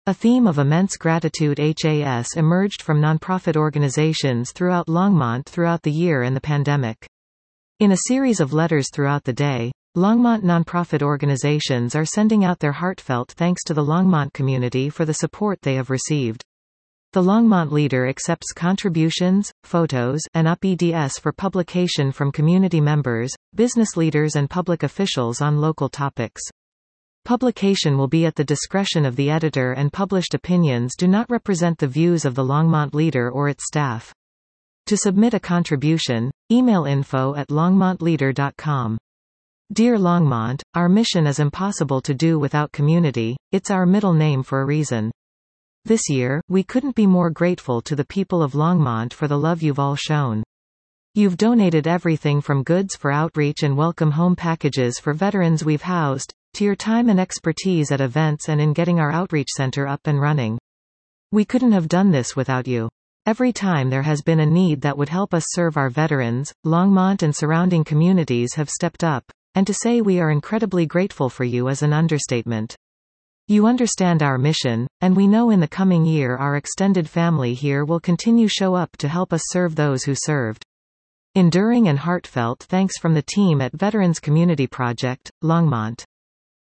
A theme of immense gratitude has emerged from nonprofit organizations throughout Longmont throughout the year and the pandemic. In a series of letters throughout the day, Longmont nonprofit organizations are sending out their heartfelt thanks to the Longmont community for the support they have received. The Longmont Leader accepts contributions, photos, and UP-EDS for publication from community members, business leaders and public officials on local topics. Publication will be at the discretion of the editor, and published opinions do not represent the views of the Longmont Leader or its staff. To submit a contribution, email info@longmontleader.com. Dear Longmont, our mission is impossible to do without community, it's our middle name for a reason. This year, we couldn't be more grateful to the people of Longmont for the love you've all shown. You've donated everything from goods for outreach and welcome home packages for veterans we've housed, to your time and expertise at events and in getting our outreach center up and running. We couldn't have done this without you. Every time there has been a need that would help us serve our veterans, Longmont and surrounding communities have stepped up, and to say we are incredibly grateful for you is an understatement. You understand our mission, and we know in the coming year our extended family here will continue show up to help us serve those who served. Enduring and heartfelt thanks from the team at Veterans Community Project, Longmont.